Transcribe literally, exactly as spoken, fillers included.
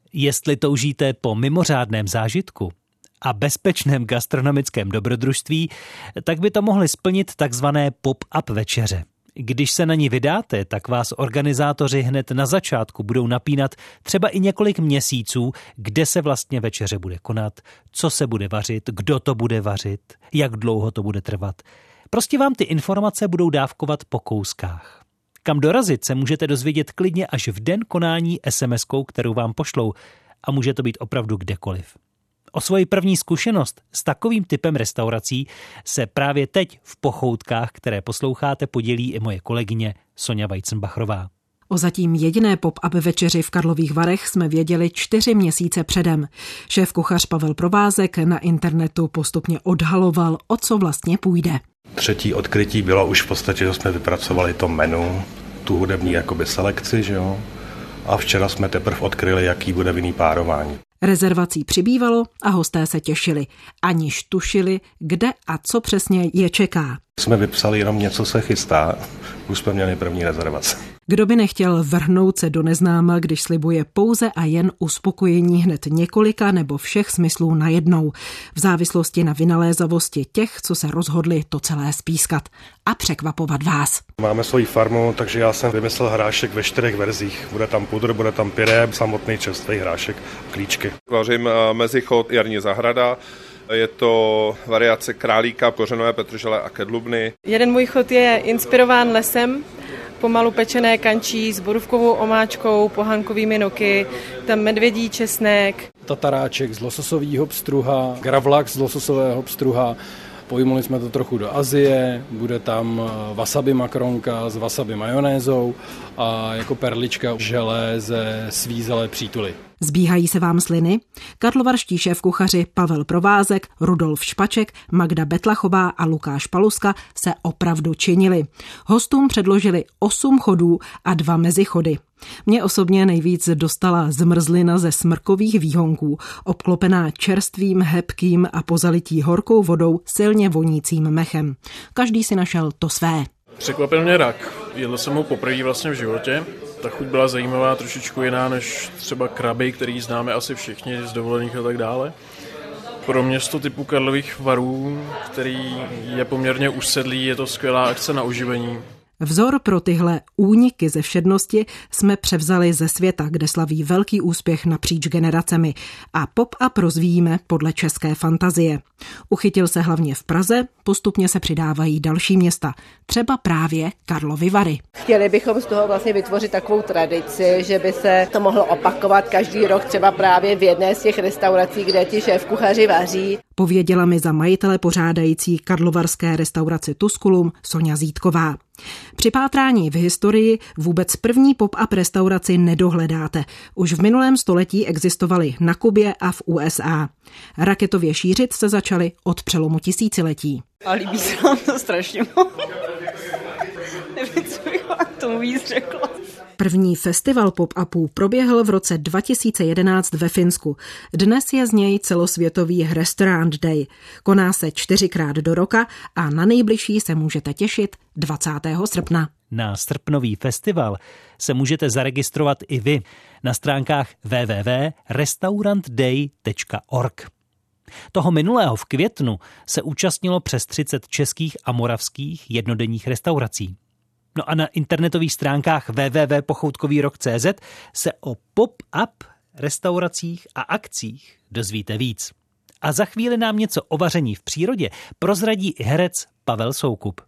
Jestli toužíte po mimořádném zážitku a bezpečném gastronomickém dobrodružství, tak by to mohly splnit takzvané pop-up večeře. Když se na ní vydáte, tak vás organizátoři hned na začátku budou napínat třeba i několik měsíců, kde se vlastně večeře bude konat, co se bude vařit, kdo to bude vařit, jak dlouho to bude trvat. Prostě vám ty informace budou dávkovat po kouskách. Kam dorazit se můžete dozvědět klidně až v den konání es em eskou, kterou vám pošlou, a může to být opravdu kdekoliv. O svoji první zkušenost s takovým typem restaurací se právě teď v Pochoutkách, které posloucháte, podělí i moje kolegyně Sonja Weizenbachrová. O zatím jediné pop-up večeři v Karlových Varech jsme věděli čtyři měsíce předem. Šéfkuchař Pavel Provázek na internetu postupně odhaloval, o co vlastně půjde. Třetí odkrytí bylo už v podstatě, že jsme vypracovali to menu, tu hudební jakoby selekci, že jo? A včera jsme teprve odkryli, jaký bude vinný párování. Rezervací přibývalo a hosté se těšili, aniž tušili, kde a co přesně je čeká. Jsme vypsali jenom něco se chystá, už jsme měli první rezervace. Kdo by nechtěl vrhnout se do neznáma, když slibuje pouze a jen uspokojení hned několika nebo všech smyslů najednou, v závislosti na vynalézavosti těch, co se rozhodli to celé spískat a překvapovat vás. Máme svoji farmu, takže já jsem vymyslel hrášek ve čtyřech verzích. Bude tam pudr, bude tam pyré, samotný čerstvý hrášek, klíčky. Vařím mezichod jarní zahrada. Je to variace králíka, kořenové petržele a kedlubny. Jeden můj chod je inspirován lesem, pomalu pečené kančí s borůvkovou omáčkou, pohankovými noky, tam medvědí česnek. Tataráček z lososového pstruha, gravlak z lososového pstruha. Pojmuli jsme to trochu do Asie, bude tam wasabi makronka s wasabi majonézou a jako perlička želé ze svízelé přítuli. Zbíhají se vám sliny? Karlovarští šéfkuchaři Pavel Provázek, Rudolf Špaček, Magda Betlachová a Lukáš Paluska se opravdu činili. Hostům předložili osm chodů a dva mezichody. Mě osobně nejvíc dostala zmrzlina ze smrkových výhonků, obklopená čerstvým, hebkým a pozalití horkou vodou silně vonícím mechem. Každý si našel to své. Překvapil mě rak. Jedl jsem ho poprvé vlastně v životě. Ta chuť byla zajímavá, trošičku jiná než třeba kraby, který známe asi všichni z dovolených a tak dále. Pro město typu Karlových Varů, který je poměrně usedlý, je to skvělá akce na oživení. Vzor pro tyhle úniky ze všednosti jsme převzali ze světa, kde slaví velký úspěch napříč generacemi a pop-up rozvíjíme podle české fantazie. Uchytil se hlavně v Praze, postupně se přidávají další města, třeba právě Karlovy Vary. Chtěli bychom z toho vlastně vytvořit takovou tradici, že by se to mohlo opakovat každý rok třeba právě v jedné z těch restaurací, kde ti šéfkuchaři vaří. Pověděla mi za majitele pořádající karlovarské restauraci Tusculum Sonja Zítková. Při pátrání v historii vůbec první pop-up restauraci nedohledáte. Už v minulém století existovaly na Kubě a v U S A. Raketově šířit se začaly od přelomu tisíciletí. A líbí se vám to strašně moc. Nevím, co bych vám k tomu víc řekla. První festival pop-upů proběhl v roce dva tisíce jedenáct ve Finsku. Dnes je z něj celosvětový Restaurant Day. Koná se čtyřikrát do roka a na nejbližší se můžete těšit dvacátého srpna. Na srpnový festival se můžete zaregistrovat i vy na stránkách w w w tečka restaurant day tečka org. Toho minulého v květnu se účastnilo přes třicet českých a moravských jednodenních restaurací. No a na internetových stránkách w w w tečka pochoutkový rok tečka c z se o pop-up restauracích a akcích dozvíte víc. A za chvíli nám něco o vaření v přírodě prozradí i herec Pavel Soukup.